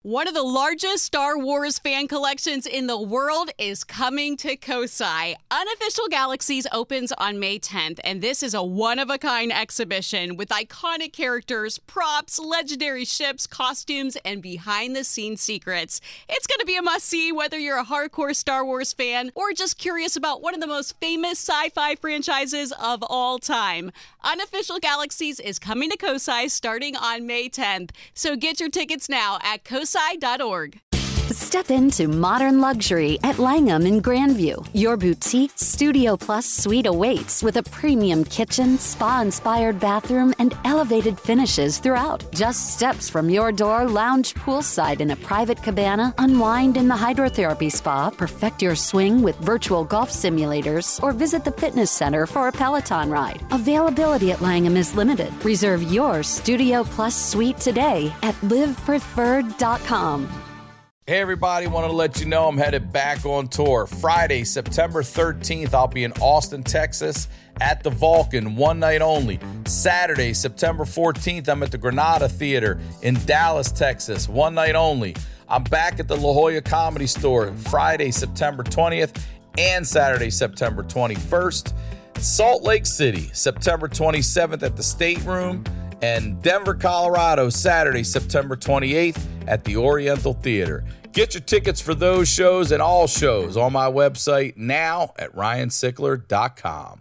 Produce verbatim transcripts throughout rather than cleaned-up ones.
One of the largest Star Wars fan collections in the world is coming to Kosai. Unofficial Galaxies opens on May tenth, and this is a one-of-a-kind exhibition with iconic characters, props, legendary ships, costumes, and behind-the-scenes secrets. It's going to be a must-see whether you're a hardcore Star Wars fan or just curious about one of the most famous sci-fi franchises of all time. Unofficial Galaxies is coming to Kosai starting on May tenth, so get your tickets now at kosai dot org. Step into modern luxury at Langham in Grandview. Your boutique Studio Plus suite awaits with a premium kitchen, spa-inspired bathroom, and elevated finishes throughout. Just steps from your door, lounge poolside in a private cabana, unwind in the hydrotherapy spa, perfect your swing with virtual golf simulators, or visit the fitness center for a Peloton ride. Availability at Langham is limited. Reserve your Studio Plus suite today at live preferred dot com. Hey everybody, wanted to let you know I'm headed back on tour. Friday, September thirteenth, I'll be in Austin, Texas at the Vulcan, one night only. Saturday, September fourteenth, I'm at the Granada Theater in Dallas, Texas, one night only. I'm back at the La Jolla Comedy Store Friday, September twentieth and Saturday, September twenty-first. Salt Lake City, September twenty-seventh at the State Room, and Denver, Colorado, Saturday, September twenty-eighth at the Oriental Theater. Get your tickets for those shows and all shows on my website now at ryan sickler dot com.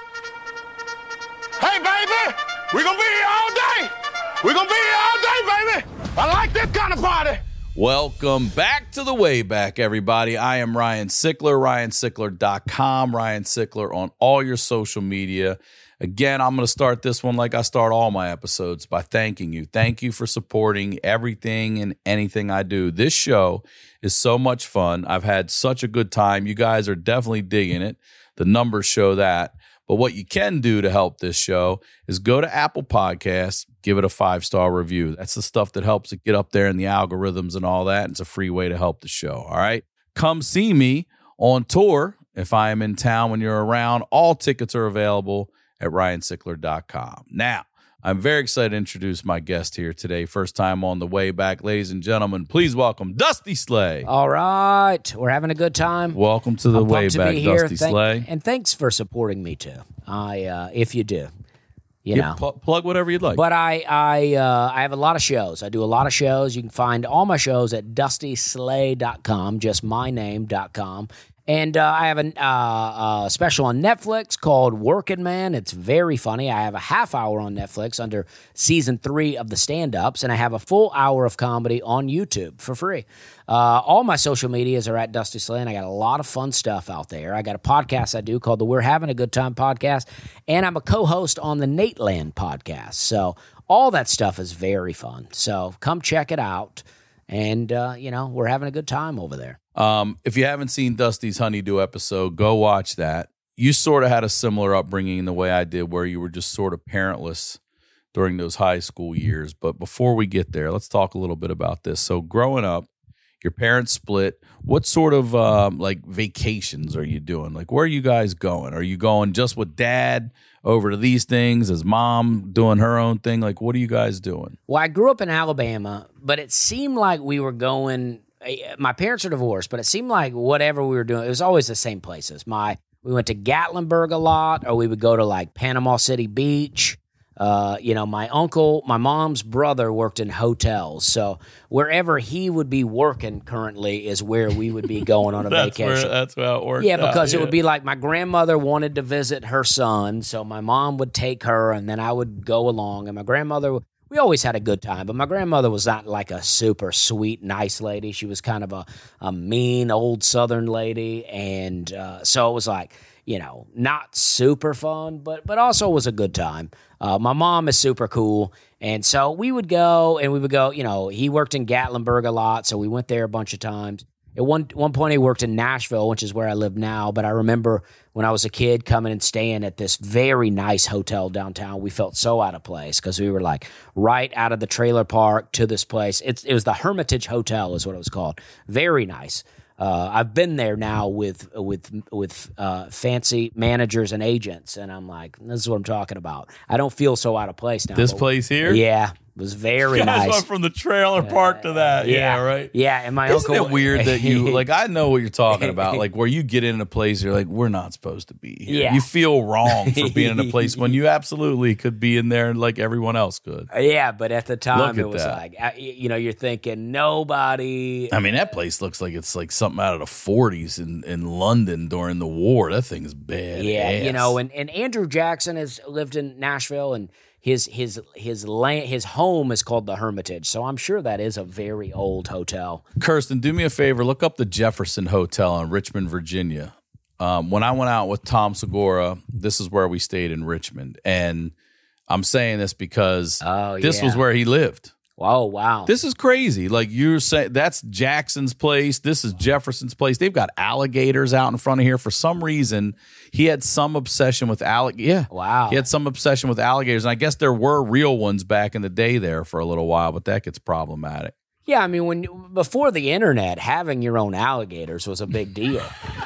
Hey, baby, we're going to be here all day. We're going to be here all day, baby. I like this kind of party. Welcome back to the Way Back, everybody. I am Ryan Sickler, ryan sickler dot com, Ryan Sickler on all your social media. Again, I'm going to start this one like I start all my episodes by thanking you. Thank you for supporting everything and anything I do. This show is so much fun. I've had such a good time. You guys are definitely digging it. The numbers show that. But what you can do to help this show is go to Apple Podcasts, give it a five-star review. That's the stuff that helps it get up there in the algorithms and all that. It's a free way to help the show, all right? Come see me on tour if I am in town when you're around. All tickets are available at ryan sickler dot com. Now, I'm very excited to introduce my guest here today. First time on the Way Back. Ladies and gentlemen, please welcome Dusty Slay. All right. We're having a good time. Welcome to the I'm Way to Back, be here. Dusty Thank, Slay. And thanks for supporting me, too. I, uh, if you do. You yeah, know, pl- plug whatever you'd like. But I, I, uh, I have a lot of shows. I do a lot of shows. You can find all my shows at dusty slay dot com, just my name dot com. And uh, I have a uh, uh, special on Netflix called Working Man. It's very funny. I have a half hour on Netflix under season three of the stand-ups, and I have a full hour of comedy on YouTube for free. Uh, all my social medias are at Dusty Slay, and I got a lot of fun stuff out there. I got a podcast I do called the We're Having a Good Time podcast, and I'm a co-host on the Nateland podcast. So all that stuff is very fun. So come check it out, and, uh, you know, we're having a good time over there. Um, if you haven't seen Dusty's Honeydew episode, go watch that. You sort of had a similar upbringing in the way I did, where you were just sort of parentless during those high school years. But before we get there, let's talk a little bit about this. So growing up, your parents split. What sort of um, like vacations are you doing? Like, where are you guys going? Are you going just with dad over to these things? Is mom doing her own thing? Like, what are you guys doing? Well, I grew up in Alabama, but it seemed like we were going. My parents are divorced, but it seemed like whatever we were doing, it was always the same places. My we went to Gatlinburg a lot, or we would go to like Panama City Beach. Uh, you know, my uncle, my mom's brother worked in hotels, so wherever he would be working currently is where we would be going on a that's vacation. Where, that's how it worked. Yeah, because out, it yeah. would be like my grandmother wanted to visit her son, so my mom would take her, and then I would go along, and my grandmother. We always had a good time, but my grandmother was not like a super sweet, nice lady. She was kind of a, a mean, old Southern lady, and uh, so it was like, you know, not super fun, but but also was a good time. Uh, my mom is super cool, and so we would go, and we would go, you know, he worked in Gatlinburg a lot, so we went there a bunch of times. At one one point, he worked in Nashville, which is where I live now. But I remember when I was a kid coming and staying at this very nice hotel downtown. We felt so out of place because we were like right out of the trailer park to this place. It's, it was the Hermitage Hotel is what it was called. Very nice. Uh, I've been there now with with with uh, fancy managers and agents, and I'm like, this is what I'm talking about. I don't feel so out of place now. This place here? Yeah. was very You guys nice. went from the trailer park to that. Yeah, yeah, right. Yeah, and my Isn't uncle. it weird that you like? I know what you're talking about. Like where you get in a place, you're like, we're not supposed to be here. Yeah. You feel wrong for being in a place when you absolutely could be in there like everyone else could. Yeah, but at the time Look it at was that. like, uh, you know, you're thinking nobody. I mean, that place looks like it's like something out of the forties in, in London during the war. That thing is bad. Yeah, you know, and, and Andrew Jackson has lived in Nashville, and his his his land his home is called the Hermitage. So I'm sure that is a very old hotel. Kirsten, do me a favor. Look up the Jefferson Hotel in Richmond, Virginia. Um, when I went out with Tom Segura, this is where we stayed in Richmond. And I'm saying this because Oh, this yeah. was where he lived. Oh, wow. This is crazy. Like you're saying, that's Jackson's place. This is Jefferson's place. They've got alligators out in front of here. For some reason, he had some obsession with alligators. Yeah. Wow. He had some obsession with alligators. And I guess there were real ones back in the day there for a little while, but that gets problematic. Yeah, I mean, when before the internet, having your own alligators was a big deal.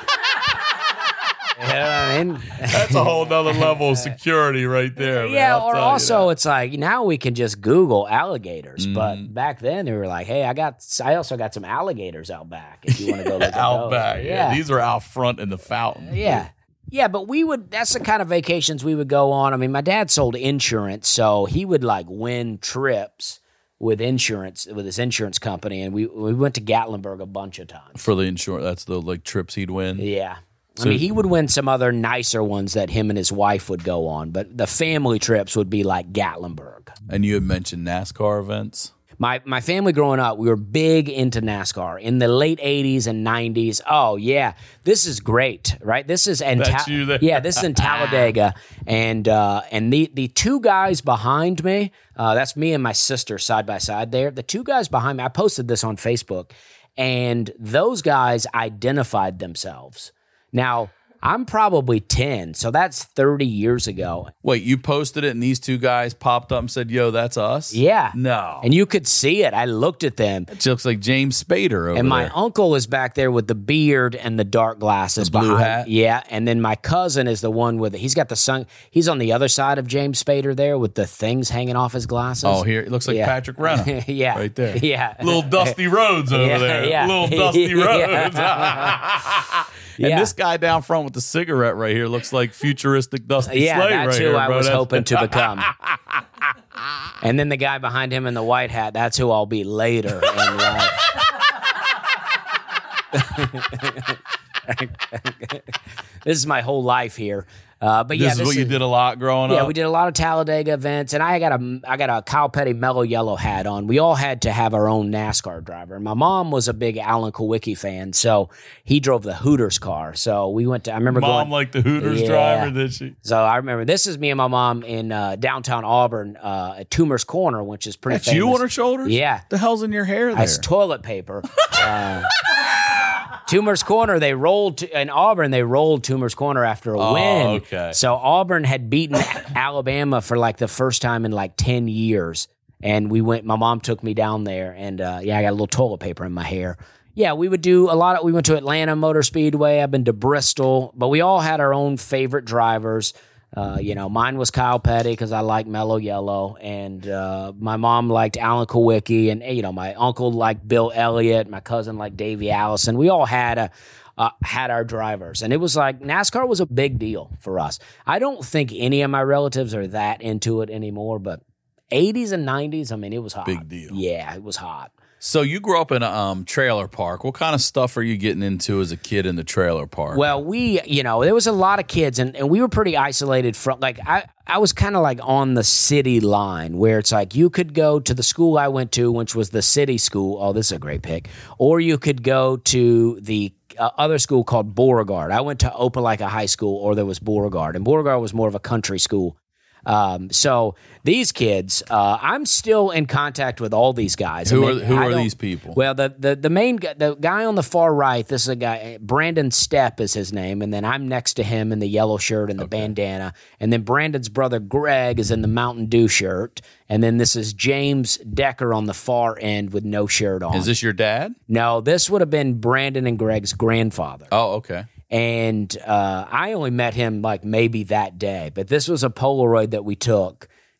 You know what I mean? That's a whole nother level of security right there. Man. Yeah, I'll or tell you also that. it's like now we can just Google alligators, Mm-hmm. but back then they were like, "Hey, I got, I also got some alligators out back. If you want to go look at out those." back. Yeah. yeah, These are out front in the fountain. yeah, yeah. But we would. That's the kind of vacations we would go on. I mean, my dad sold insurance, so he would like win trips with insurance with his insurance company, and we we went to Gatlinburg a bunch of times. For the insurance, that's the like trips he'd win. Yeah. I So- mean, he would win some other nicer ones that him and his wife would go on, but the family trips would be like Gatlinburg. And you had mentioned NASCAR events. My my family growing up, we were big into NASCAR in the late eighties and nineties. Oh yeah, this is great, right? This is in That's you there. yeah, this is in Talladega, and uh, and the the two guys behind me, uh, that's me and my sister side by side there. The two guys behind me, I posted this on Facebook, and those guys identified themselves. Now, I'm probably ten, so that's thirty years ago. Wait, you posted it and these two guys popped up and said, yo, that's us? Yeah. No. And you could see it. I looked at them. It looks like James Spader over And my there. uncle is back there with the beard and the dark glasses. The blue behind. hat? Yeah. And then my cousin is the one with, he's got the sun, he's on the other side of James Spader there with the things hanging off his glasses. Oh, here it looks like Yeah. Patrick Renna. Yeah. Right there. Yeah. Little Dusty Roads over Yeah, there. yeah. Little Dusty Yeah. Roads. And Yeah. this guy down front with the cigarette right here looks like futuristic Dusty Yeah, Slade that's right who here, I bro. was That's- hoping to become. And then the guy behind him in the white hat, that's who I'll be later in life. This is my whole life here. Uh, but yeah, This is what you did a lot growing Yeah, up? we did a lot of Talladega events, and I got a I got a Kyle Petty Mellow Yellow hat on. We all had to have our own NASCAR driver. And my mom was a big Alan Kulwicki fan, so he drove the Hooters car. So we went to. I remember Mom going. like the Hooters Yeah. driver, did she? So I remember this is me and my mom in uh, downtown Auburn uh, at Toomer's Corner, which is pretty That's famous. you on her shoulders? Yeah. The hell's in your hair there? As toilet paper. Uh, Toomer's Corner, they rolled to, in Auburn. They rolled Toomer's Corner after a Oh, win. okay. So Auburn had beaten Alabama for like the first time in like ten years, and we went. My mom took me down there, and uh, yeah, I got a little toilet paper in my hair. Yeah, we would do a lot of. We went to Atlanta Motor Speedway. I've been to Bristol, but we all had our own favorite drivers. Uh, you know, mine was Kyle Petty because I like Mellow Yellow, and uh, my mom liked Alan Kulwicki, and you know, my uncle liked Bill Elliott, my cousin liked Davey Allison. We all had a uh, had our drivers, and it was like NASCAR was a big deal for us. I don't think any of my relatives are that into it anymore, but eighties and nineties, I mean, it was hot. Big deal. Yeah, it was hot. So you grew up in a um, trailer park. What kind of stuff are you getting into as a kid in the trailer park? Well, we, you know, there was a lot of kids, and, and we were pretty isolated from, like, I, I was kind of like on the city line where it's like you could go to the school I went to, which was the city school. Oh, this is a great pick. Or you could go to the uh, other school called Beauregard. I went to Opelika High School, or there was Beauregard, and Beauregard was more of a country school. Um, so these kids, uh, I'm still in contact with all these guys. Who I mean, are- who I are don't- these people? Well, the, the, the main guy, the guy on the far right, this is a guy, Brandon Stepp is his name. And then I'm next to him in the yellow shirt and the bandana. And then Brandon's brother, Greg, is in the Mountain Dew shirt. And then this is James Decker on the far end with no shirt on. Is this your dad? No, this would have been Brandon and Greg's grandfather. Oh, okay. And uh, I only met him like maybe that day, but this was a Polaroid that we took.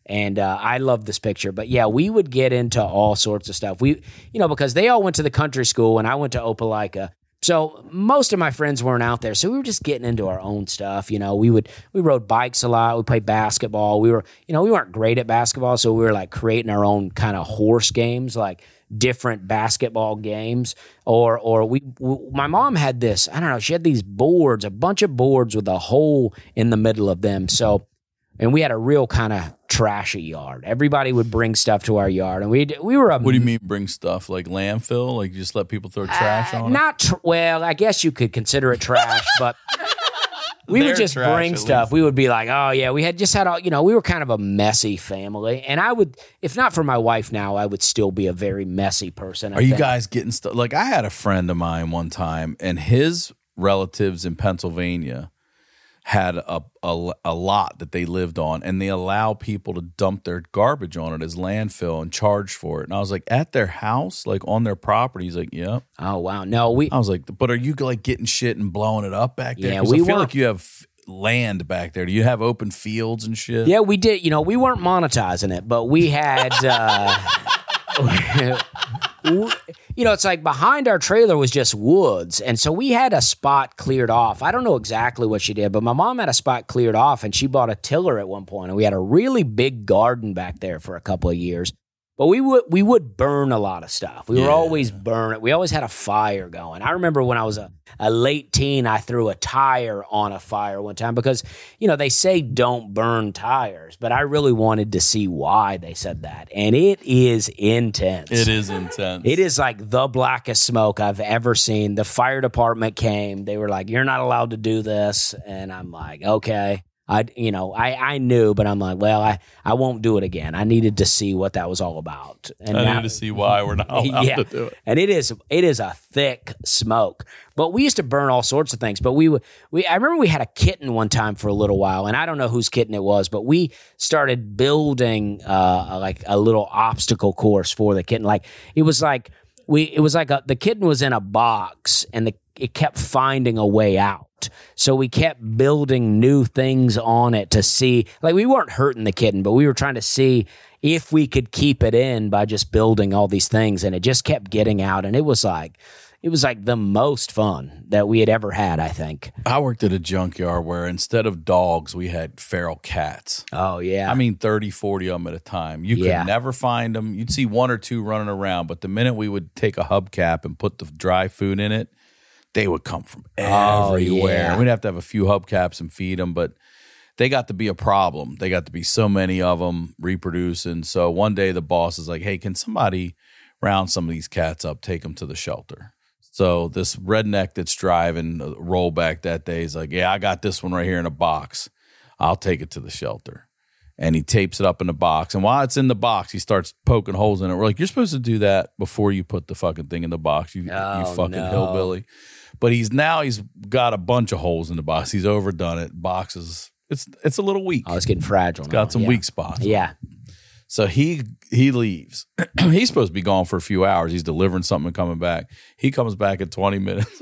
And uh, I love this picture. But yeah, we would get into all sorts of stuff. We, you know, because they all went to the country school and I went to Opelika. So most of my friends weren't out there. So we were just getting into our own stuff. You know, we would, we rode bikes a lot. We played basketball. We were, you know, we weren't great at basketball. So we were like creating our own kind of horse games, like different basketball games. Or, or we, we, my mom had this, I don't know, she had these boards, a bunch of boards with a hole in the middle of them. So, and we had a real kind of trashy yard. Everybody would bring stuff to our yard, and we we were a. What do you mean bring stuff like landfill? Like you just let people throw trash uh, on not tr- it? Well, I guess you could consider it trash, but we They're would just trash, bring at stuff. least. We would be like, oh yeah, we had just had all, you know, we were kind of a messy family, and I would, if not for my wife now, I would still be a very messy person. I Are you think. guys getting stuff? Like I had a friend of mine one time, and his relatives in Pennsylvania had a, a, a lot that they lived on, and they allow people to dump their garbage on it as landfill and charge for it. And I was like, at their house, like on their property? He's like, yeah. Oh wow, no, we. I was like, but are you like getting shit and blowing it up back there? Yeah, 'Cause we I feel weren't- like you have land back there. Do you have open fields and shit? Yeah, we did. You know, we weren't monetizing it, but we had. Uh, we- you know, it's like behind our trailer was just woods, and so we had a spot cleared off. I don't know exactly what she did, but my mom had a spot cleared off, and she bought a tiller at one point, and we had a really big garden back there for a couple of years. But we would we would burn a lot of stuff. We Yeah. were always burning. We always had a fire going. I remember when I was a, a late teen, I threw a tire on a fire one time because, you know, they say don't burn tires, but I really wanted to see why they said that. And it is intense. It is intense. It is like the blackest smoke I've ever seen. The fire department came. They were like, you're not allowed to do this. And I'm like, okay. I, you know, I, I knew, but I'm like, well, I, I won't do it again. I needed to see what that was all about. And I now- need to see why we're not allowed yeah. to do it. And it is, it is a thick smoke. But we used to burn all sorts of things. But we, would- we, I remember we had a kitten one time for a little while, and I don't know whose kitten it was, but we started building uh, like a little obstacle course for the kitten. Like it was like we, it was like a, the kitten was in a box, and the it kept finding a way out. So we kept building new things on it to see, like we weren't hurting the kitten, but we were trying to see if we could keep it in by just building all these things. And it just kept getting out. And it was like, it was like the most fun that we had ever had, I think. I worked at a junkyard where instead of dogs, we had feral cats. Oh, yeah. I mean, thirty, forty of them at a time. You could Yeah. never find them. You'd see one or two running around, but the minute we would take a hubcap and put the dry food in it, they would come from Oh, everywhere. yeah. We'd have to have a few hubcaps and feed them, but they got to be a problem. They got to be so many of them reproducing. So one day the boss is like, hey, can somebody round some of these cats up, take them to the shelter? So this redneck that's driving a rollback that day is like, yeah, I got this one right here in a box. I'll take it to the shelter. And he tapes it up in the box. And while it's in the box, he starts poking holes in it. We're like, you're supposed to do that before you put the fucking thing in the box, you, Oh, you fucking no. hillbilly. But he's now he's got a bunch of holes in the box. He's overdone it. Boxes, it's it's a little weak. Oh, it's getting fragile. It's got now. some yeah. weak spots. Yeah. So he he leaves. He's supposed to be gone for a few hours. He's delivering something and coming back. He comes back in twenty minutes.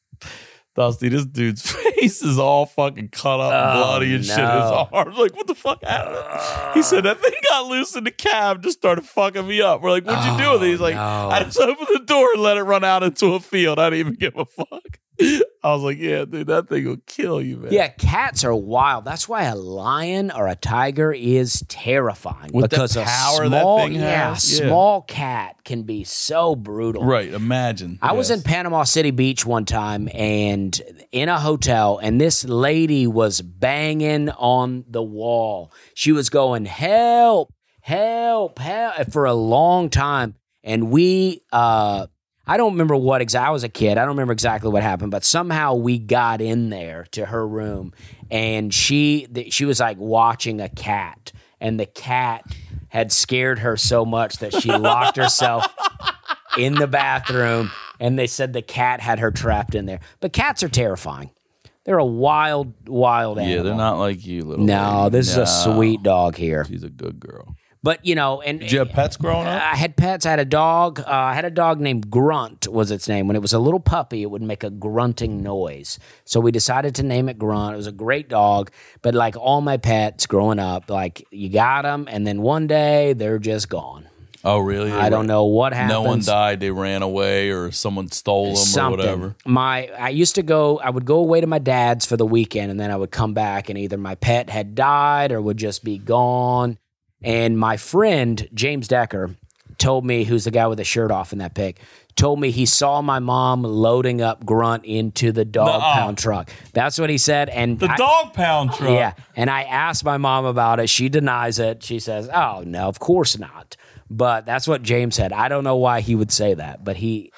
Dusty, this dude's face is all fucking cut up and Oh, bloody and shit in his no. arms. Like, what the fuck happened? He said, that thing got loose in the cab, just started fucking me up. We're like, what'd you do with it? He's like, no. I just opened the door and let it run out into a field. I didn't even give a fuck. I was like, yeah, dude, that thing will kill you, man. Yeah, cats are wild. That's why a lion or a tiger is terrifying. With the because power a that small, thing yeah, has, yeah. small cat can be so brutal. Right, imagine. I was Yes. in Panama City Beach one time and in a hotel, and this lady was banging on the wall. She was going, help, help, help, for a long time. And we, uh, I don't remember what exactly, I was a kid. I don't remember exactly what happened, but somehow we got in there to her room, and she, she was like watching a cat, and the cat had scared her so much that she locked herself in the bathroom, and they said the cat had her trapped in there. But cats are terrifying. They're a wild, wild animal. Yeah, they're not like you, little No, lady. this No. is a sweet dog here. She's a good girl. But, you know, and Did you have pets growing up? I had pets. I had a dog. Uh, I had a dog named Grunt was its name. When it was a little puppy, it would make a grunting noise. So we decided to name it Grunt. It was a great dog. But like all my pets growing up, like you got them, and then one day they're just gone. Oh, really? I don't know what happened. No one died. They ran away, or someone stole them, Something. or whatever. My, I used to go. I would go away to my dad's for the weekend, and then I would come back, and either my pet had died or would just be gone. And my friend James Decker told me, who's the guy with the shirt off in that pic, told me he saw my mom loading up Grunt into the dog Nuh-uh. pound truck. That's what he said. And The I, dog pound truck. yeah. And I asked my mom about it. She denies it. She says, "Oh no, of course not." But that's what James said. I don't know why he would say that, but he,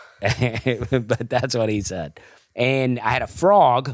but that's what he said. And I had a frog.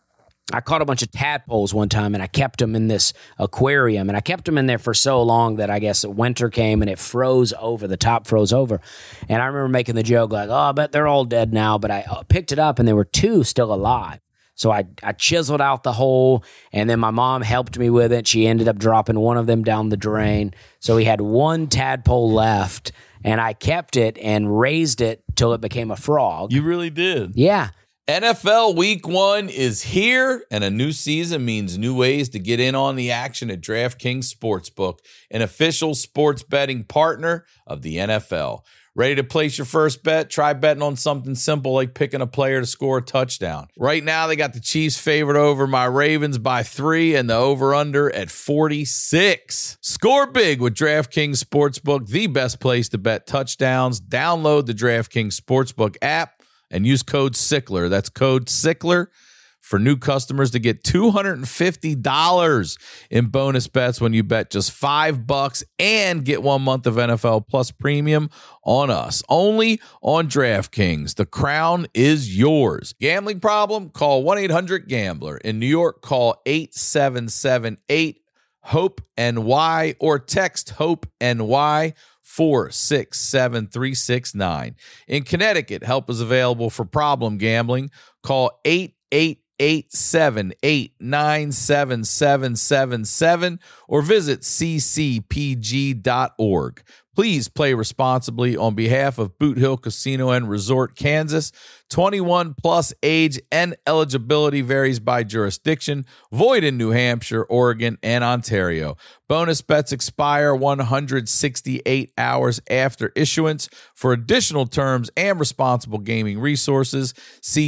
I caught a bunch of tadpoles one time, and I kept them in this aquarium, and I kept them in there for so long that I guess winter came and it froze over. The top froze over, and I remember making the joke like, "Oh, I bet they're all dead now." But I picked it up, and there were two still alive. So I, I chiseled out the hole, and then my mom helped me with it. She ended up dropping one of them down the drain. So we had one tadpole left, and I kept it and raised it till it became a frog. You really did. Yeah. N F L Week One is here, and a new season means new ways to get in on the action at DraftKings Sportsbook, an official sports betting partner of the N F L. Ready to place your first bet? Try betting on something simple like picking a player to score a touchdown. Right now, they got the Chiefs favored over my Ravens by three and the over-under at forty-six. Score big with DraftKings Sportsbook, the best place to bet touchdowns. Download the DraftKings Sportsbook app and use code Sickler. That's code Sickler for new customers to get two hundred fifty dollars in bonus bets when you bet just five bucks and get one month of N F L Plus Premium on us. Only on DraftKings. The crown is yours. Gambling problem? Call one eight hundred gambler. In New York, call eight seven seven eight hope N Y or text HOPE-NY four six seven three six nine. In Connecticut, help is available for problem gambling. Call eight eight eight seven eight nine seven seven seven seven or visit c c p g dot org. Please play responsibly on behalf of Boot Hill Casino and Resort, Kansas. twenty-one plus age and eligibility varies by jurisdiction. Void in New Hampshire, Oregon, and Ontario. Bonus bets expire one hundred sixty-eight hours after issuance. For additional terms and responsible gaming resources, see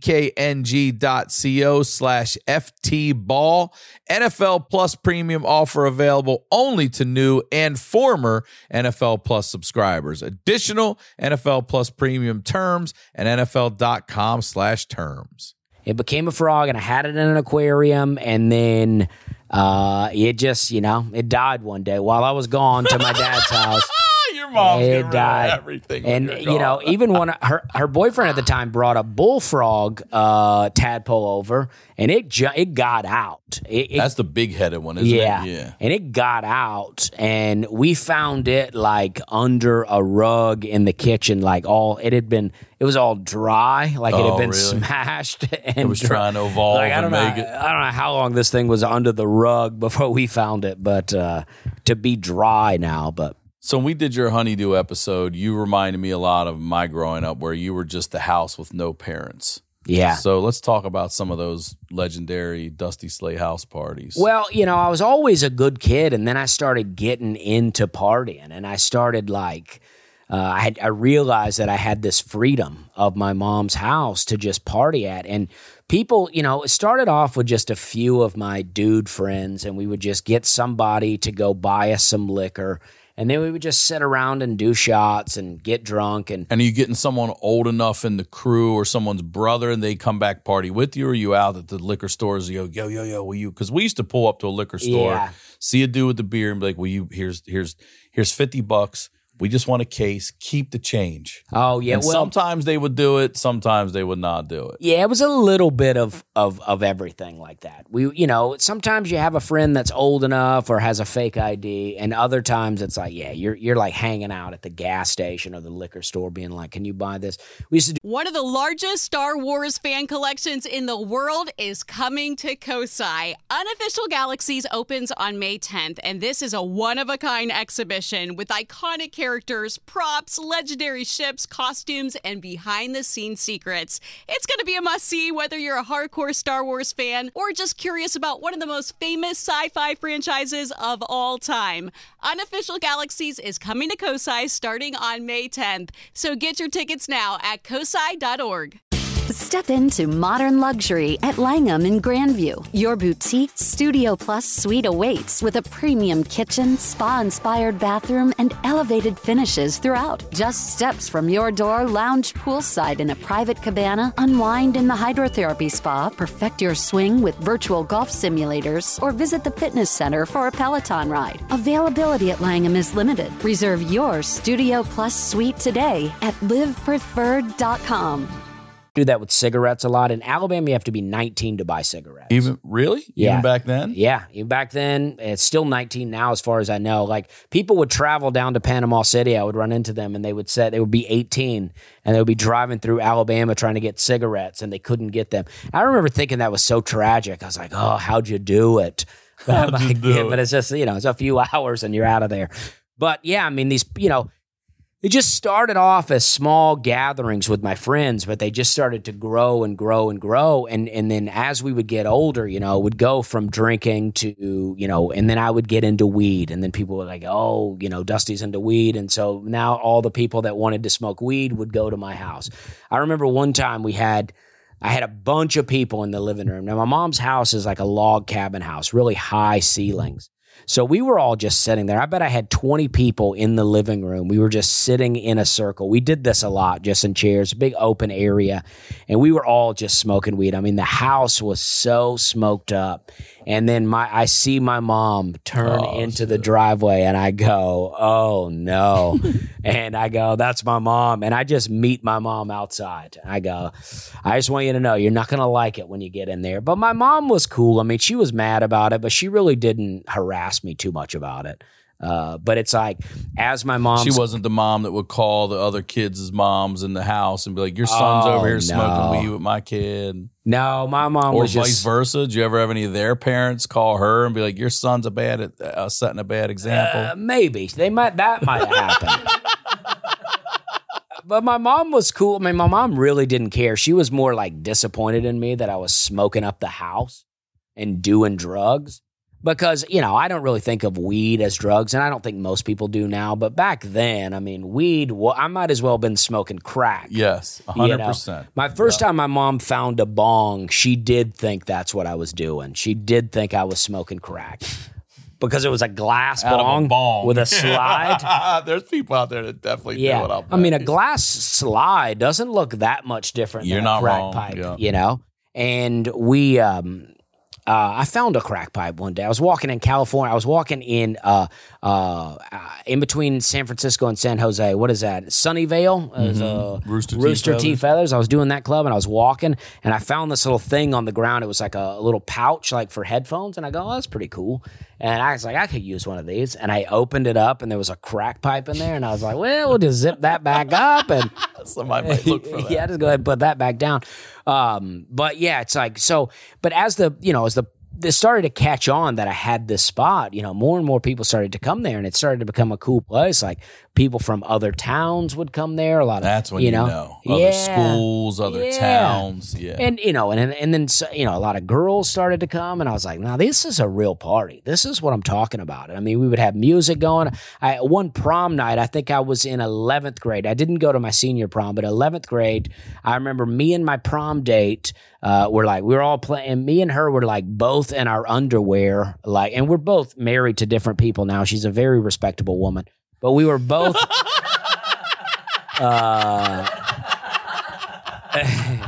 dkng.co slash ftball. N F L Plus Premium offer available only to new and former N F L Plus subscribers. Additional N F L Plus Premium terms and N F L dot com slash terms. It became a frog, and I had it in an aquarium, and then uh, it just, you know, it died one day while I was gone to my dad's house. Your mom's It getting rid of died. everything. And, when you're you know, gone. even when her her boyfriend at the time brought a bullfrog uh, tadpole over, and it ju- it got out. It, it, That's the big-headed one, isn't yeah. it? Yeah. And it got out, and we found it like under a rug in the kitchen, like all, it had been, it was all dry, like it Oh, had been really? smashed. And It was trying to evolve like, I and don't know, make it. I don't know how long this thing was under the rug before we found it, but uh, to be dry now, but. So when we did your honeydew episode, you reminded me a lot of my growing up where you were just the house with no parents. Yeah. So let's talk about some of those legendary Dusty Slay house parties. Well, you know, I was always a good kid, and then I started getting into partying, and I started like, uh, I had I realized that I had this freedom of my mom's house to just party at, and people, you know, it started off with just a few of my dude friends, and we would just get somebody to go buy us some liquor. And then we would just sit around and do shots and get drunk. And And are you getting someone old enough in the crew or someone's brother and they come back party with you? Or are you out at the liquor stores and you go, yo, yo, yo, will you? Because we used to pull up to a liquor store, Yeah. see a dude with the beer and be like, will you, here's, here's, here's fifty bucks. We just want a case. Keep the change. Oh, yeah. And well, sometimes they would do it. Sometimes they would not do it. yeah, it was a little bit of, of of everything like that. We, you know, sometimes you have a friend that's old enough or has a fake I D, and other times it's like, yeah, you're you're like hanging out at the gas station or the liquor store being like, can you buy this? We used to do One of the largest Star Wars fan collections in the world is coming to Kosai. Unofficial Galaxies opens on May tenth, and this is a one-of-a-kind exhibition with iconic characters, props, legendary ships, costumes, and behind-the-scenes secrets. It's going to be a must-see whether you're a hardcore Star Wars fan or just curious about one of the most famous sci-fi franchises of all time. Unofficial Galaxies is coming to Kosai starting on May tenth, so get your tickets now at kosai dot org. Step into modern luxury at Langham in Grandview. Your boutique Studio Plus suite awaits with a premium kitchen, spa-inspired bathroom, and elevated finishes throughout. Just steps from your door, lounge poolside in a private cabana, unwind in the hydrotherapy spa, perfect your swing with virtual golf simulators, or visit the fitness center for a Peloton ride. Availability at Langham is limited. Reserve your Studio Plus suite today at live preferred dot com. do that with cigarettes a lot. In Alabama, you have to be nineteen to buy cigarettes. Even really? Yeah. Even back then? Yeah, even back then. It's still nineteen now, as far as I know. Like, people would travel down to Panama City. I would run into them, and they would say they would be eighteen, and they would be driving through Alabama trying to get cigarettes, and they couldn't get them. I remember thinking that was so tragic. I was like, oh, how'd you do it? But, I'm like, do yeah, it? but it's just, you know, it's a few hours, and you're out of there. But, yeah, I mean, these, you know, it just started off as small gatherings with my friends, but they just started to grow and grow and grow. And and then as we would get older, you know, would go from drinking to, you know, and then I would get into weed. And then people were like, oh, you know, Dusty's into weed. And so now all the people that wanted to smoke weed would go to my house. I remember one time we had, I had a bunch of people in the living room. Now, my mom's house is like a log cabin house, really high ceilings. So we were all just sitting there. I bet I had twenty people in the living room. We were just sitting in a circle. We did this a lot, just in chairs, big open area. And we were all just smoking weed. I mean, the house was so smoked up. And then my, I see my mom turn Oh, into shit. the driveway, and I go, oh, no. And I go, that's my mom. And I just meet my mom outside. I go, I just want you to know, you're not going to like it when you get in there. But my mom was cool. I mean, she was mad about it, but she really didn't harass me too much about it. Uh, but it's like, as my mom, She wasn't the mom that would call the other kids' moms in the house and be like, your son's Oh, over here no. smoking weed with my kid. no, my mom Or was vice just, versa. Did you ever have any of their parents call her and be like, your son's a bad, uh, setting a bad example? uh, maybe they might, that might have happened. But my mom was cool. I mean, my mom really didn't care. She was more like disappointed in me that I was smoking up the house and doing drugs. Because, you know, I don't really think of weed as drugs, and I don't think most people do now. But back then, I mean, weed, well, I might as well have been smoking crack. Yes, one hundred percent. You know? My first time my mom found a bong, she did think that's what I was doing. She did think I was smoking crack. Because it was a glass Out of a bong, bong. with a slide. There's people out there that definitely do it. Yeah, I'll I mean, a bet. glass slide doesn't look that much different You're than not a crack wrong, pipe, yeah. you know? And we, um, uh, I found a crack pipe one day. I was walking in California. I was walking in, uh, uh, uh, in between San Francisco and San Jose. What is that? Sunnyvale? Uh, is, uh, Rooster Tea Rooster Tea Feathers. Feathers. I was doing that club, and I was walking, and I found this little thing on the ground. It was like a, a little pouch, like for headphones. And I go, oh, that's pretty cool. And I was like, I could use one of these. And I opened it up, and there was a crack pipe in there. And I was like, well, we'll just zip that back up. And Somebody might look for that. yeah, just go ahead and put that back down. Um, but yeah, it's like, so, but as the, you know, as the, this started to catch on that I had this spot, you know, more and more people started to come there, and it started to become a cool place. Like, people from other towns would come there. A lot of, That's when you know. Other Yeah. schools, other Yeah. towns. Yeah. And, you know, and, and then, so- you know, a lot of girls started to come, and I was like, now this is a real party. This is what I'm talking about. I mean, we would have music going. I, one prom night, I think I was in eleventh grade. I didn't go to my senior prom, but eleventh grade, I remember me and my prom date, uh, were like, we were all playing, me and her were like both in our underwear, like, and we're both married to different people now. She's a very respectable woman, but we were both, uh,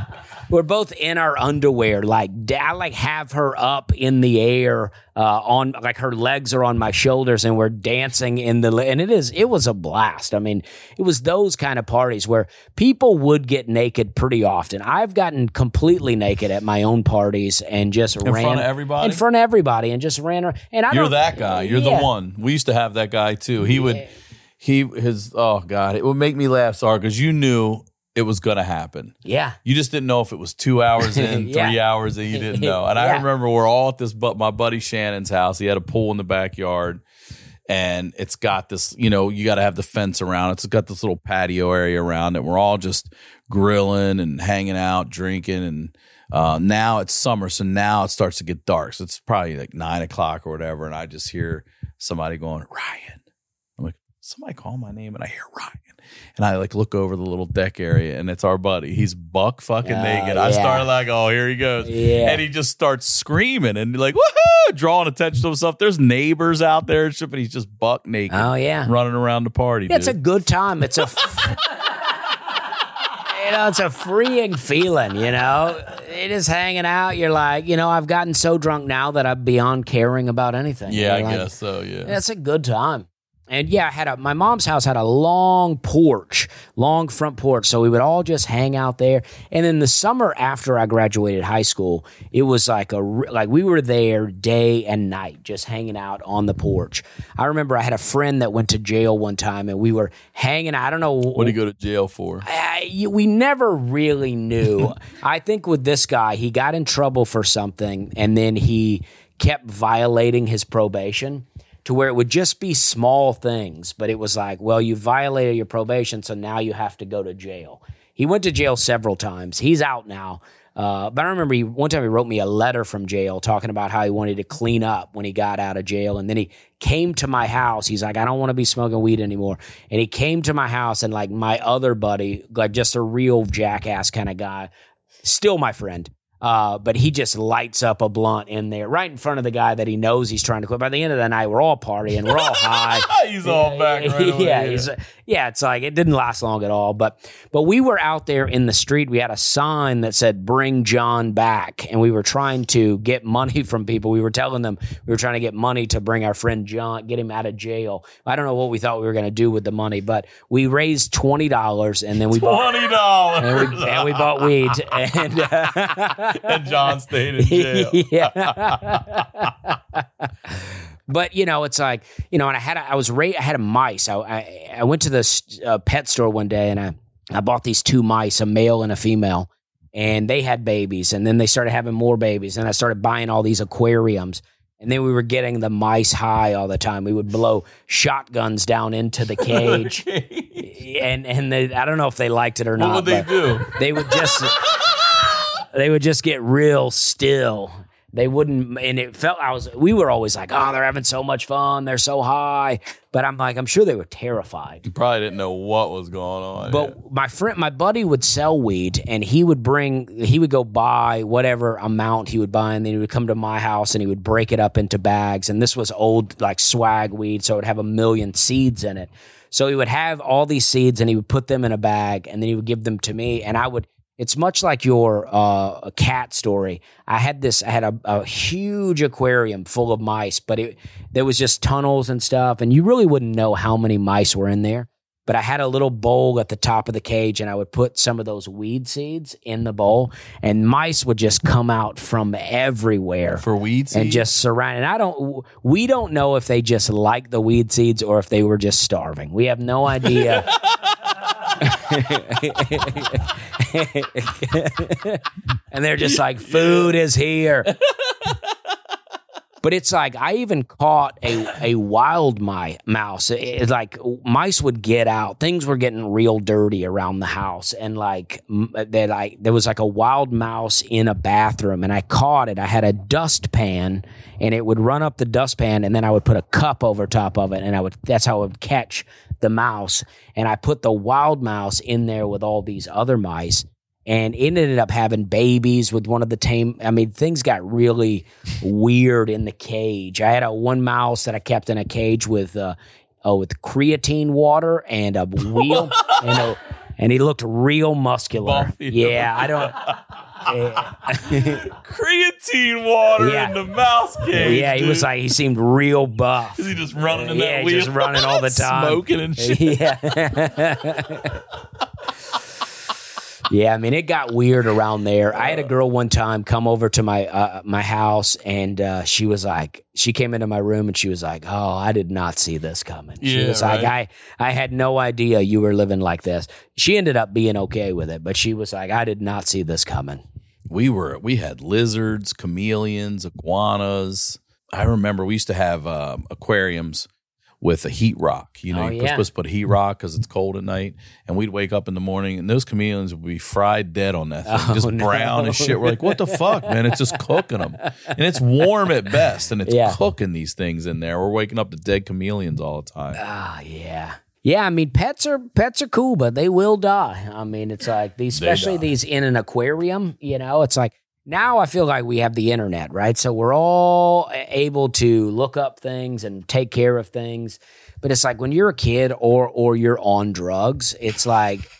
we're both in our underwear. Like I like have her up in the air, uh, on like her legs are on my shoulders, and we're dancing in the. And it is it was a blast. I mean, it was those kind of parties where people would get naked pretty often. I've gotten completely naked at my own parties and just in ran front of everybody. in front of everybody, and just ran. Around. And I You're don't, that guy. You're yeah. the one. We used to have that guy too. He would. He his oh god, it would make me laugh, sorry, because you knew it was gonna happen. Yeah, you just didn't know if it was two hours in, yeah. three hours in. You didn't know. And yeah. I remember we're all at this, but my buddy Shannon's house. He had a pool in the backyard, and it's got this. You know, you got to have the fence around. It's got this little patio area around it. We're all just grilling and hanging out, drinking, and uh, now it's summer, so now it starts to get dark. So it's probably like nine o'clock or whatever, and I just hear somebody going, Ryan. I'm like, somebody call my name, and I hear Ryan. And I like look over the little deck area, and it's our buddy. He's buck fucking oh, naked. Yeah. I started like, oh, here he goes. Yeah. And he just starts screaming and like, woohoo, drawing attention to himself. There's neighbors out there and shit, but he's just buck naked. Oh, yeah. Running around the party. Yeah, it's a dude. good time. It's a, f- you know, it's a freeing feeling, you know. It is hanging out. You're like, you know, I've gotten so drunk now that I'm beyond caring about anything. Yeah, You're I like, guess so, yeah. It's a good time. And yeah, I had a, my mom's house had a long porch, long front porch. So we would all just hang out there. And in the summer after I graduated high school, it was like a, like we were there day and night, just hanging out on the porch. I remember I had a friend that went to jail one time, and we were hanging out. I don't know. What did he go to jail for? I, we never really knew. I think with this guy, he got in trouble for something, and then he kept violating his probation. To where it would just be small things, but it was like, well, you violated your probation, so now you have to go to jail. He went to jail several times. He's out now. Uh, but I remember he, one time he wrote me a letter from jail talking about how he wanted to clean up when he got out of jail. And then he came to my house. He's like, I don't want to be smoking weed anymore. And he came to my house, and like my other buddy, like just a real jackass kind of guy, still my friend. Uh, but he just lights up a blunt in there right in front of the guy that he knows he's trying to quit. By the end of the night, we're all partying. We're all high. He's all back right away. Yeah, he's, yeah, it's like it didn't last long at all. But but we were out there in the street. We had a sign that said, bring John back. And we were trying to get money from people. We were telling them we were trying to get money to bring our friend John, get him out of jail. I don't know what we thought we were going to do with the money, but we raised twenty dollars, and then we bought twenty dollars. And we, and we bought weed. And uh, and John stayed in jail. Yeah. But, you know, it's like, you know, and I had a, I was ra- I had a mice. I, I, I went to the uh, pet store one day, and I, I bought these two mice, a male and a female, and they had babies. And then they started having more babies. And I started buying all these aquariums. And then we were getting the mice high all the time. We would blow shotguns down into the cage. and and they, I don't know if they liked it or not. What would they do? They would just... They would just get real still. They wouldn't, and it felt, I was, we were always like, oh, they're having so much fun. They're so high. But I'm like, I'm sure they were terrified. You probably didn't know what was going on. But yeah. my friend, my buddy would sell weed, and he would bring, he would go buy whatever amount he would buy, and then he would come to my house and he would break it up into bags. And this was old, like swag weed, so it would have a million seeds in it. So he would have all these seeds, and he would put them in a bag, and then he would give them to me, and I would, it's much like your uh, cat story. I had this, I had a, a huge aquarium full of mice, but it, there was just tunnels and stuff, and you really wouldn't know how many mice were in there. But I had a little bowl at the top of the cage, and I would put some of those weed seeds in the bowl, and mice would just come out from everywhere. For weed seeds? And just surround. And I don't, we don't know if they just like the weed seeds or if they were just starving. We have no idea. And they're just like, food is here. But it's like, I even caught a, a wild mi- mouse. It, it's like mice would get out. Things were getting real dirty around the house. And like, that I, there was like a wild mouse in a bathroom, and I caught it. I had a dustpan, and it would run up the dustpan, and then I would put a cup over top of it, and I would, that's how I would catch the mouse. And I put the wild mouse in there with all these other mice. And it ended up having babies with one of the tame. I mean, things got really weird in the cage. I had a one mouse that I kept in a cage with, uh, uh with creatine water and a wheel, and a, and he looked real muscular. Buffy. Yeah, I don't. Creatine water Yeah. in the mouse cage. Yeah, he dude. was like, he seemed real buff. Is he just running in yeah, that wheel? just running all the time. Smoking and shit. Yeah. Yeah, I mean, it got weird around there. I had a girl one time come over to my uh, my house, and uh, she was like, she came into my room, and she was like, "Oh, I did not see this coming." She Yeah, was like, right. "I I had no idea you were living like this." She ended up being okay with it, but she was like, "I did not see this coming." We were we had lizards, chameleons, iguanas. I remember we used to have um, aquariums with a heat rock. You know, Oh, you're yeah. supposed to put a heat rock because it's cold at night. And we'd wake up in the morning and those chameleons would be fried dead on that thing, Oh, just no. brown and shit. We're like, what the fuck, man? It's just cooking them. And it's warm at best, and it's Yeah. cooking these things in there. We're waking up to dead chameleons all the time. Ah, yeah. Yeah, I mean, pets are pets are cool, but they will die. I mean, it's like these, They especially die. these in an aquarium. You know, it's like now I feel like we have the internet, right? So we're all able to look up things and take care of things. But it's like when you're a kid or or you're on drugs, it's like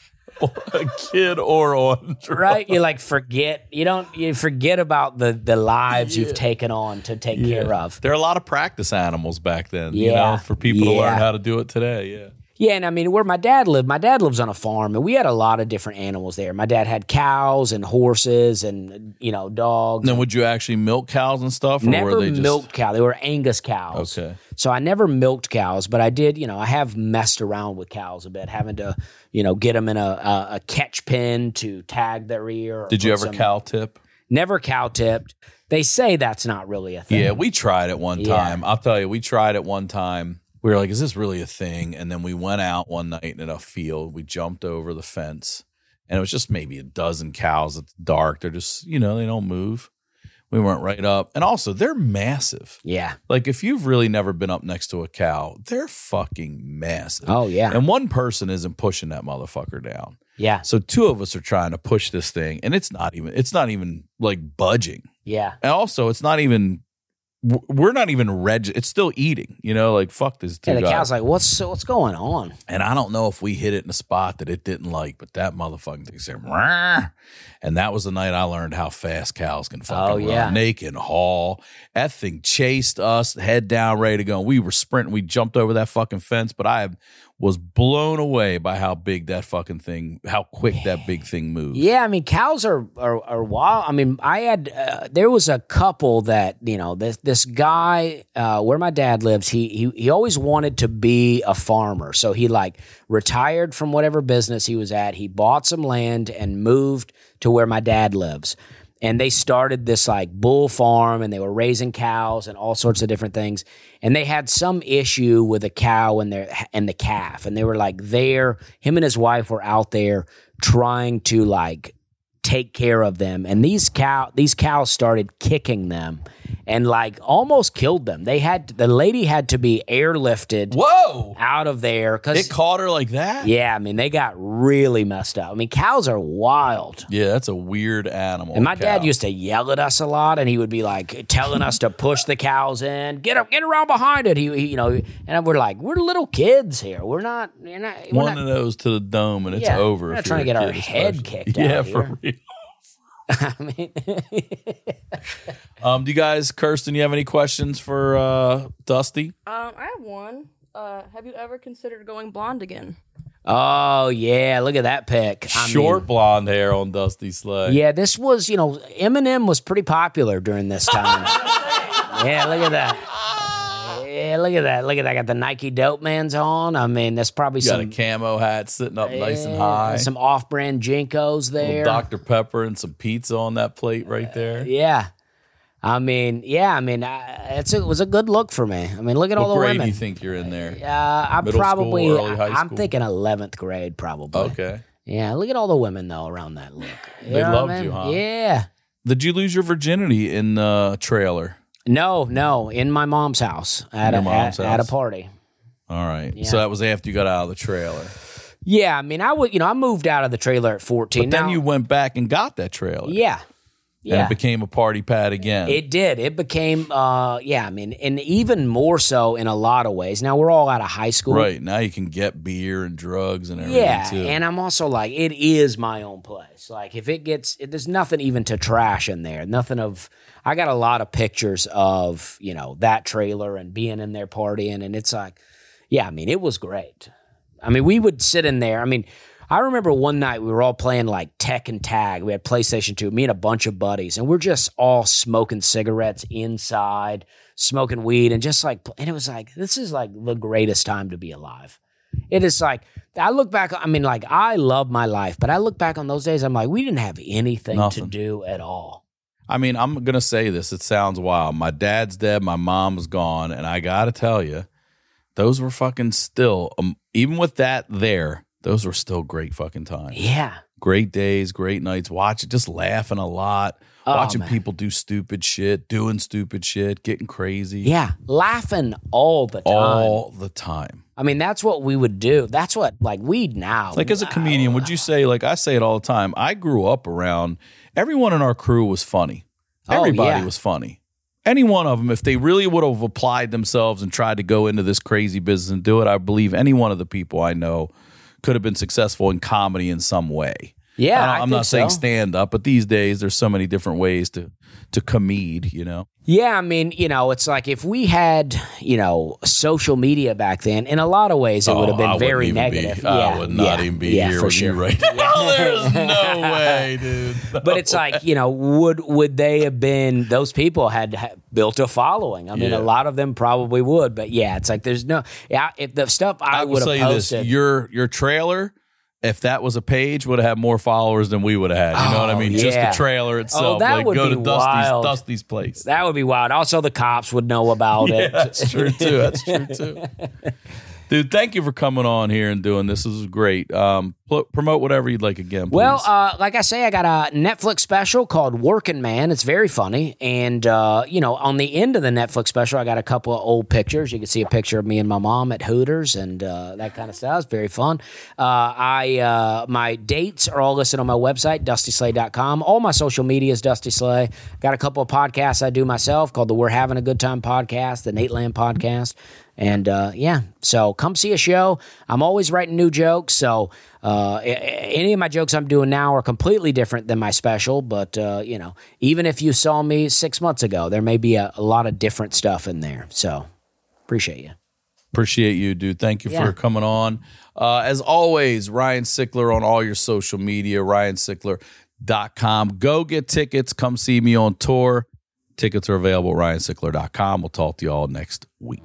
A kid or on drugs. right. You like forget you don't you forget about the the lives you've taken on to take care of. There are a lot of practice animals back then, you Yeah. know, for people to Yeah. learn how to do it today. Yeah. Yeah, and I mean, where my dad lived, my dad lives on a farm, and we had a lot of different animals there. My dad had cows and horses and, you know, dogs. Then would you actually milk cows and stuff? Or Never were they just, milked cow. They were Angus cows. Okay. So I never milked cows, but I did, you know, I have messed around with cows a bit, having to, you know, get them in a, a, a catch pen to tag their ear. or Did you put ever some- cow tip? Never cow tipped. They say that's not really a thing. Yeah, we tried it one Yeah. time. I'll tell you, we tried it one time. We were like, is this really a thing? And then we went out one night in a field. We jumped over the fence, and it was just maybe a dozen cows. It's dark. They're just, you know, they don't move. We went right up. And also, they're massive. Yeah. Like, if you've really never been up next to a cow, they're fucking massive. Oh, yeah. And one person isn't pushing that motherfucker down. Yeah. So two of us are trying to push this thing, and it's not even, it's not even like budging. Yeah. And also, it's not even, w- we're not even reg. It's still eating, you know, like fuck this two Yeah, the guys. cow's like, what's what's going on? And I don't know if we hit it in a spot that it didn't like, but that motherfucking thing said, "Rah." And that was the night I learned how fast cows can fucking Oh, yeah. run. They can haul. That thing chased us, head down, ready to go. We were sprinting. We jumped over that fucking fence, but I was blown away by how big that fucking thing, how quick that big thing moved. Yeah, I mean, cows are are, are wild. I mean, I had uh, there was a couple that you know this this guy uh, where my dad lives. He he he always wanted to be a farmer, so he like retired from whatever business he was at. He bought some land and moved to where my dad lives. And they started this like bull farm, and they were raising cows and all sorts of different things. And they had some issue with a cow and their and the calf, and they were like there. Him and his wife were out there trying to like take care of them. And these cow these cows started kicking them and like almost killed them. They had the lady had to be airlifted Whoa! out of there because It caught her like that? yeah, I mean they got really messed up. I mean cows are wild. Yeah, that's a weird animal. And my cow. dad used to yell at us a lot, and he would be like telling us to push the cows in, get up, get around behind it. He, he you know, and we're like, we're little kids here. We're not, you're not we're One not, of those to the dome, and it's Yeah, over. we're not if trying you're to a get our kid, head especially. kicked Yeah, out for here. real. I mean, Um, do you guys, Kirsten, you have any questions for uh, Dusty? Um, I have one. Uh, have you ever considered going blonde again? oh yeah, look at that pic. I Short mean, blonde hair on Dusty Slay. yeah, this was, you know, Eminem was pretty popular during this time. yeah, look at that. Yeah, look at that. Look at that. Got the Nike Dope Mans on. I mean, that's probably You got some a camo hat sitting up nice and yeah, high. some off-brand Jinkos Little there. Doctor Pepper and some pizza on that plate right there. Yeah. I mean, yeah, I mean, I, it's a, it was a good look for me. I mean, look at all What the grade women. do you think you're in there? Uh, I'm Middle school, probably, early high I'm school? thinking eleventh grade, probably. Okay. Yeah, look at all the women, though, around that look. You They know what I loved mean? you, huh? Yeah. Did you lose your virginity in the trailer? No, no, in my mom's house at, In a, your mom's at, at a house? party. All right. Yeah. So that was after you got out of the trailer. Yeah, I mean, I would, you know, I moved out of the trailer at fourteen. But then Now- you went back and got that trailer. Yeah. Yeah. And it became a party pad again. It did. It became, uh, yeah, I mean, and even more so in a lot of ways. Now, we're all out of high school. Right. Now you can get beer and drugs and everything, yeah, too. And I'm also like, it is my own place. Like, if it gets, it, there's nothing even to trash in there. Nothing of, I got a lot of pictures of, you know, that trailer and being in there partying. And it's like, yeah, I mean, it was great. I mean, we would sit in there. I mean, I remember one night we were all playing like Tekken Tag. We had PlayStation two, me and a bunch of buddies, and we're just all smoking cigarettes inside, smoking weed, and just like, and it was like, this is like the greatest time to be alive. It is like, I look back, I mean, like, I love my life, but I look back on those days, I'm like, we didn't have anything Nothing. to do at all. I mean, I'm going to say this. It sounds wild. My dad's dead. My mom's gone. And I got to tell you, those were fucking still, um, even with that there, those were still great fucking times. Yeah. Great days, great nights. Watching, just laughing a lot. Oh, watching man. people do stupid shit, doing stupid shit, getting crazy. Yeah. Laughing all the time. All the time. I mean, that's what we would do. That's what, like, weed now. Like, as a comedian, would you say, like, I say it all the time, I grew up around, everyone in our crew was funny. Oh, Everybody yeah. was funny. Any one of them, if they really would have applied themselves and tried to go into this crazy business and do it, I believe any one of the people I know could have been successful in comedy in some way. Yeah, I don't- I I'm think not saying so. stand up, but these days there's so many different ways to to comede, you know. Yeah, I mean, you know, it's like if we had, you know, social media back then, in a lot of ways it would have Oh, I been wouldn't very even negative. Be, I yeah, would not yeah, even be yeah, here for with sure. you right now. There's no way, dude. No. But it's like, you know, would would they have been, those people had ha- built a following. I mean, Yeah. a lot of them probably would, but yeah, it's like there's no, yeah, if the stuff I, I would will have tell you posted. this: your your trailer, if that was a page, would have had more followers than we would have had. You know what I Oh, mean? Just yeah. the trailer itself. that like would go be to Dusty's wild. Dusty's place. That would be wild. Also, the cops would know about Yeah, it. that's true too. That's true too. Dude, thank you for coming on here and doing this. This was great. Um, pl- promote whatever you'd like again, please. Well, uh, like I say, I got a Netflix special called Working Man. It's very funny. And, uh, you know, on the end of the Netflix special, I got a couple of old pictures. You can see a picture of me and my mom at Hooters and uh, that kind of stuff. It's very fun. Uh, I uh, my dates are all listed on my website, dusty slay dot com. All my social media is Dusty Slay. Got a couple of podcasts I do myself called the We're Having a Good Time podcast, the Nate Land podcast. And, uh, yeah, so come see a show. I'm always writing new jokes, so uh, a- a- any of my jokes I'm doing now are completely different than my special, but, uh, you know, even if you saw me six months ago, there may be a, a lot of different stuff in there, so appreciate you. Appreciate you, dude. Thank you Yeah. for coming on. Uh, as always, Ryan Sickler on all your social media, ryan sickler dot com. Go get tickets. Come see me on tour. Tickets are available at ryan sickler dot com. We'll talk to you all next week.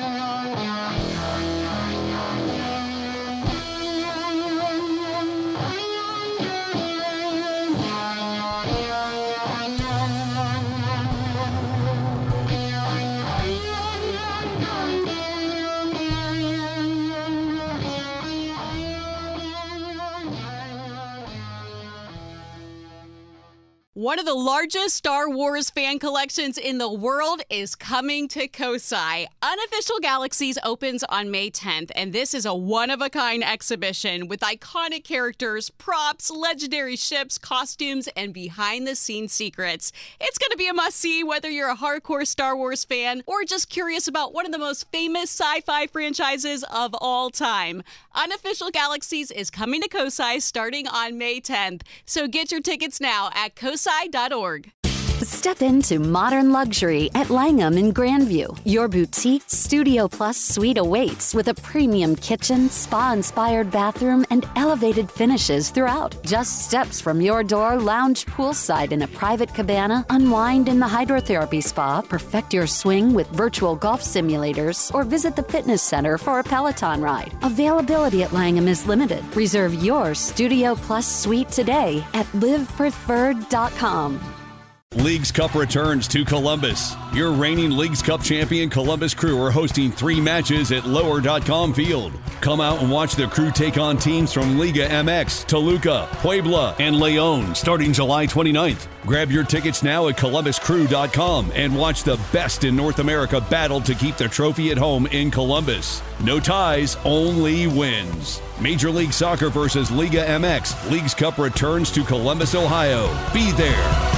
One of the largest Star Wars fan collections in the world is coming to Kosai. Unofficial Galaxies opens on May tenth, and this is a one-of-a-kind exhibition with iconic characters, props, legendary ships, costumes, and behind-the-scenes secrets. It's going to be a must-see whether you're a hardcore Star Wars fan or just curious about one of the most famous sci-fi franchises of all time. Unofficial Galaxies is coming to Kosai starting on May tenth, so get your tickets now at kosai dot org. Step into modern luxury at Langham in Grandview. Your boutique Studio Plus suite awaits with a premium kitchen, spa-inspired bathroom, and elevated finishes throughout. Just steps from your door, lounge poolside in a private cabana, unwind in the hydrotherapy spa, perfect your swing with virtual golf simulators, or visit the fitness center for a Peloton ride. Availability at Langham is limited. Reserve your Studio Plus suite today at live preferred dot com. Leagues Cup returns to Columbus. Your reigning Leagues Cup champion Columbus Crew are hosting three matches at lower dot com field. Come out and watch the Crew take on teams from Liga M X, Toluca, Puebla, and Leon starting July twenty-ninth. Grab your tickets now at columbus crew dot com and watch the best in North America battle to keep the trophy at home in Columbus. No ties, only wins. Major League Soccer versus Liga M X. Leagues Cup returns to Columbus, Ohio. Be there.